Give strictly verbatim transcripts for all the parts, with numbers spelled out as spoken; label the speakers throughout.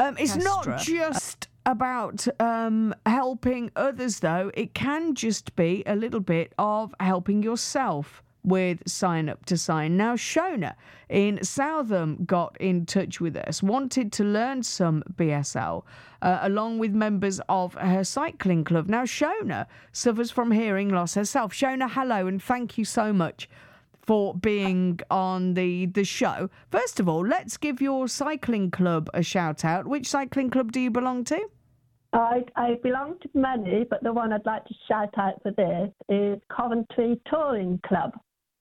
Speaker 1: Um, it's not just about um, helping others, though. It can just be a little bit of helping yourself with Sign Up to Sign. Now, Shona in Southam got in touch with us, wanted to learn some B S L, uh, along with members of her cycling club. Now, Shona suffers from hearing loss herself. Shona, hello, and thank you so much for being on the, the show. First of all, let's give your cycling club a shout out. Which cycling club do you belong to?
Speaker 2: I, I belong to many, but the one I'd like to shout out for this is Coventry Touring Club.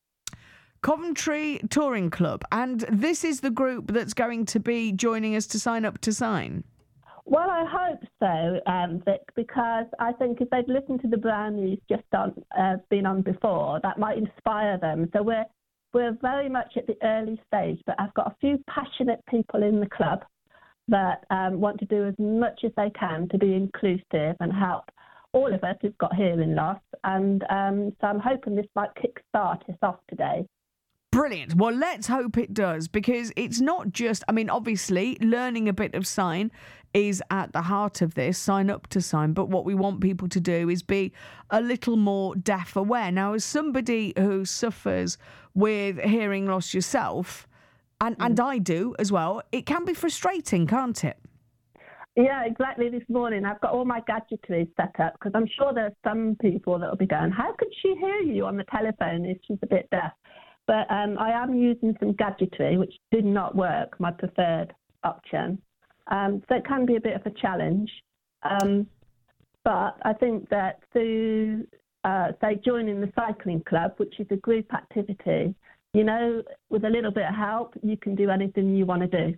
Speaker 1: Coventry Touring Club. And this is the group that's going to be joining us to Sign Up to Sign?
Speaker 2: Well, I hope so, um, Vic, because I think if they've listened to the brownies just on uh, been on before, that might inspire them. So we're we're very much at the early stage, but I've got a few passionate people in the club that um, want to do as much as they can to be inclusive and help all of us who've got hearing loss. And um, so I'm hoping this might kickstart us off today.
Speaker 1: Brilliant. Well, let's hope it does, because it's not just, I mean, obviously, learning a bit of sign is at the heart of this, Sign Up to Sign, but what we want people to do is be a little more deaf aware. Now, as somebody who suffers with hearing loss yourself, and, mm. and I do as well, it can be frustrating, can't it?
Speaker 2: Yeah, exactly. This morning, I've got all my gadgetry set up, because I'm sure there are some people that will be going, how could she hear you on the telephone if she's a bit deaf? But um, I am using some gadgetry, which did not work, my preferred option. Um, so it can be a bit of a challenge. Um, but I think that through, uh, say, joining the cycling club, which is a group activity, you know, with a little bit of help, you can do anything you want to do.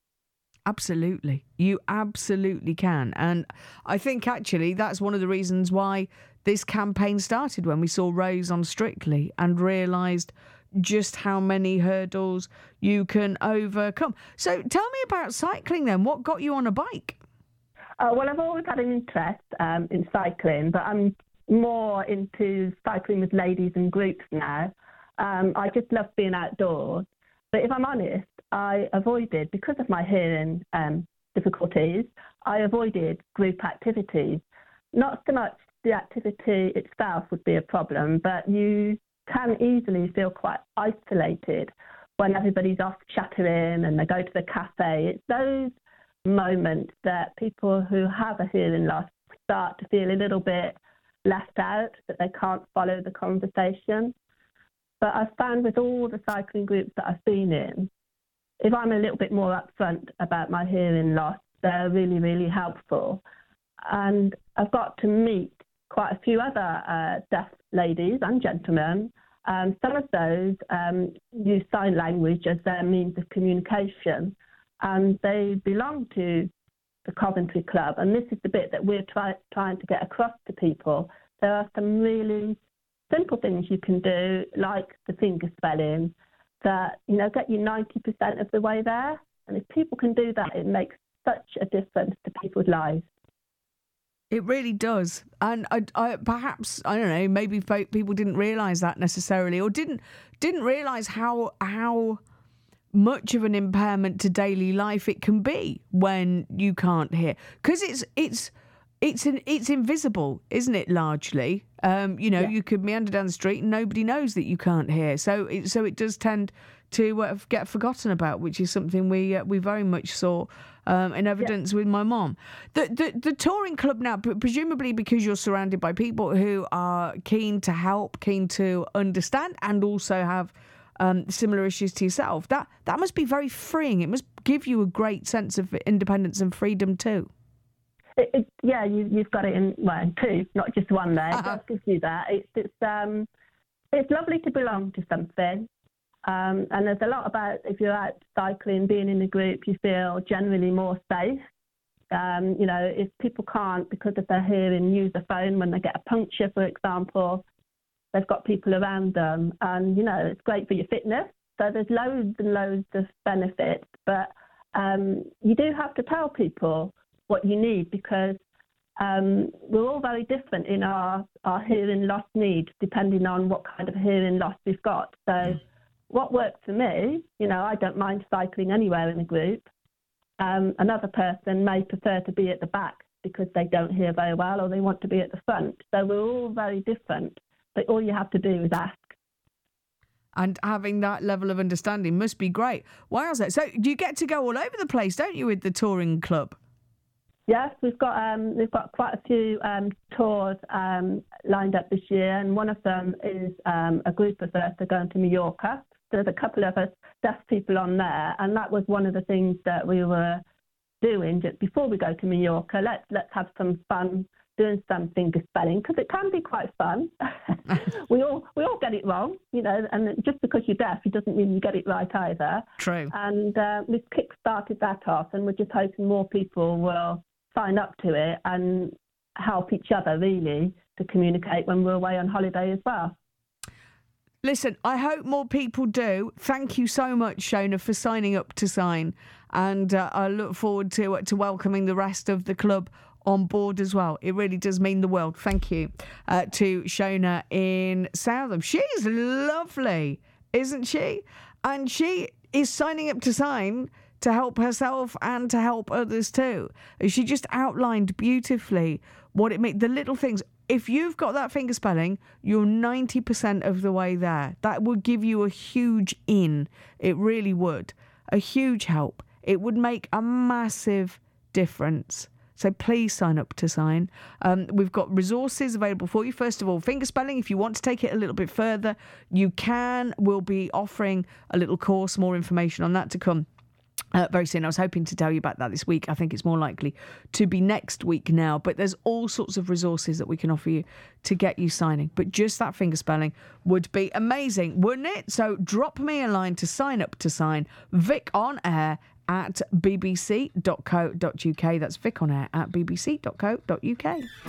Speaker 1: Absolutely. You absolutely can. And I think actually that's one of the reasons why this campaign started, when we saw Rose on Strictly and realised just how many hurdles you can overcome. So tell me about cycling then. What got you on a bike?
Speaker 2: Uh, well, I've always had an interest um, in cycling, but I'm more into cycling with ladies and groups now. Um, I just love being outdoors. But if I'm honest, I avoided, because of my hearing um, difficulties, I avoided group activities. Not so much the activity itself would be a problem, but you can easily feel quite isolated when everybody's off chattering and they go to the cafe. It's those moments that people who have a hearing loss start to feel a little bit left out, that they can't follow the conversation. But I've found with all the cycling groups that I've been in, if I'm a little bit more upfront about my hearing loss, they're really, really helpful. And I've got to meet quite a few other uh, deaf ladies and gentlemen. Um, some of those um, use sign language as their means of communication, and they belong to the Coventry Club. And this is the bit that we're try- trying to get across to people. There are some really simple things you can do, like the finger spelling, that, you know, get you ninety percent of the way there. And if people can do that, it makes such a difference to people's lives.
Speaker 1: It really does. And I, I, perhaps, I don't know, maybe folk, people didn't realise that necessarily, or didn't didn't realise how how much of an impairment to daily life it can be when you can't hear. Because it's it's it's an, it's invisible, isn't it, largely? Um, you know, yeah. You could meander down the street and nobody knows that you can't hear. So it, so it does tend to uh, get forgotten about, which is something we uh, we very much saw um, in evidence yeah. with my mom. The, the the touring club now, presumably because you're surrounded by people who are keen to help, keen to understand, and also have um, similar issues to yourself, that, that must be very freeing. It must give you a great sense of independence and freedom too.
Speaker 2: It, it, yeah, you, you've got it in, well, two, not just one there.
Speaker 1: Uh-huh.
Speaker 2: It does give you that. It's, it's, um, it's lovely to belong to something. Um, and there's a lot about, if you're out cycling, being in a group, you feel generally more safe. Um, you know, if people can't, because of their hearing, use a phone when they get a puncture, for example, they've got people around them. And, you know, it's great for your fitness. So there's loads and loads of benefits. But um, you do have to tell people what you need, because um, we're all very different in our, our hearing loss needs, depending on what kind of hearing loss we've got. So what works for me, you know, I don't mind cycling anywhere in a group. Um, another person may prefer to be at the back because they don't hear very well, or they want to be at the front. So we're all very different, but all you have to do is ask.
Speaker 1: And having that level of understanding must be great. Wowza. So you get to go all over the place, don't you, with the touring club?
Speaker 2: Yes, we've got um, we've got quite a few um, tours um, lined up this year, and one of them is um, a group of us are going to Mallorca. There's a couple of us, deaf people on there, and that was one of the things that we were doing just before we go to Mallorca. Let's let's have some fun doing some finger spelling, because it can be quite fun. we all we all get it wrong, you know, and just because you're deaf, it doesn't mean you get it right either.
Speaker 1: True.
Speaker 2: And uh, we've kick-started that off, and we're just hoping more people will sign up to it and help each other, really, to communicate when we're away on holiday as well.
Speaker 1: Listen, I hope more people do. Thank you so much, Shona, for signing up to Sign. And uh, I look forward to, to welcoming the rest of the club on board as well. It really does mean the world. Thank you uh, to Shona in Southam. She's lovely, isn't she? And she is signing up to Sign to help herself and to help others too. She just outlined beautifully what it means, the little things. If you've got that finger spelling, you're ninety percent of the way there. That would give you a huge in. It really would. A huge help. It would make a massive difference. So please sign up to Sign. Um, we've got resources available for you. First of all, finger spelling. If you want to take it a little bit further, you can. We'll be offering a little course, more information on that to come Uh, very soon. I was hoping to tell you about that this week. I think it's more likely to be next week now. But there's all sorts of resources that we can offer you to get you signing. But just that finger spelling would be amazing, wouldn't it? So drop me a line to sign up to Sign. Vic on air at b b c dot co dot u k. That's Vic on air at b b c dot co dot u k.